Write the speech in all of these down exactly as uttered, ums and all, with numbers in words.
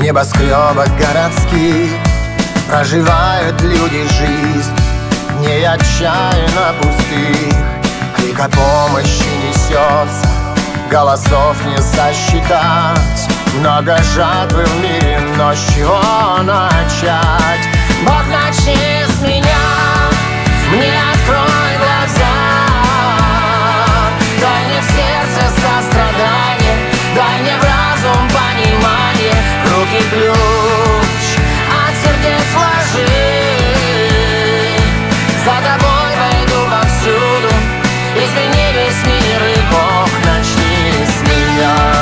небоскребах городских проживают люди жизнь не отчаянно пустых. Крик о помощи несется, голосов не сосчитать. Много жатвы в мире, но с чего начать? Бог, начни с меня, мне открой глаза. Дай мне в сердце сострадание, дай мне в разум понимание. В руки ключ от сердец вложи, за тобой войду повсюду. Измени весь мир, и Бог, начни с меня.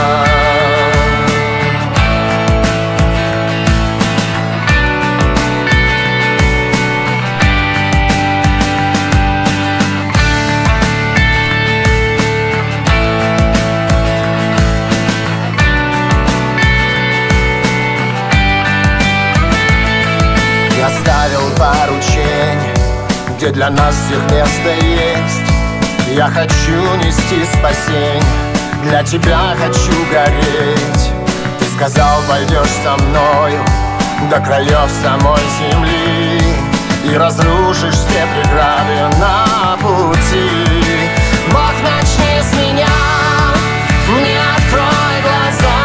Оставил поручение, где для нас всех место есть. Я хочу нести спасение, для тебя хочу гореть. Ты сказал, пойдешь со мною до краев самой земли и разрушишь все преграды на пути. Бог, начни с меня, мне открой глаза.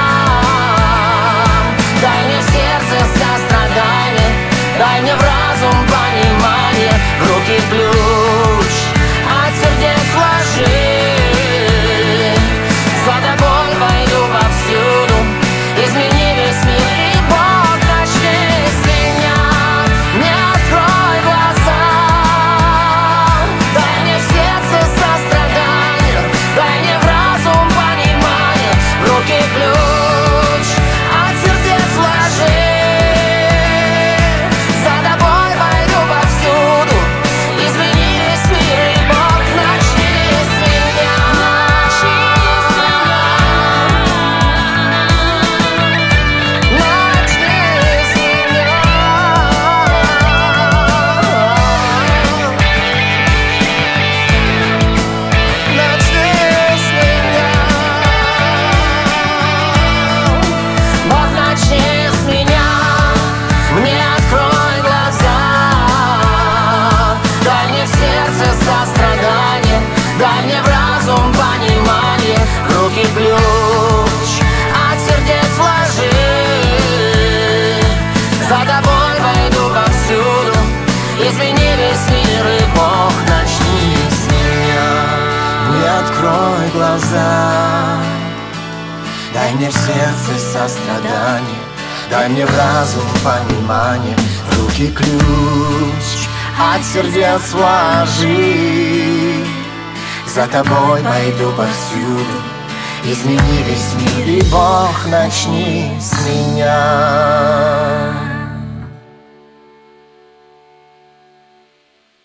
Дай мне в сердце сострадание, дай мне в разум понимание. В руки ключ от сердец вложи, за тобой войду повсюду. Измени весь мир, и Бог, начни с меня. Мне открой глаза, дай мне в сердце сострадание, дай мне в разум понимание. В руки ключ от сердец вложи, дай мне в разум понимание. В руки ключ от сердец вложи, за тобой войду повсюду. Измени весь мир, и Бог, начни с меня. Не открой глаза, дай мне в сердце сострадание, дай мне в разум понимание. В руки ключ от сердец вложи, за тобой пойду повсюду. Измени весь мир, и Бог, начни с меня.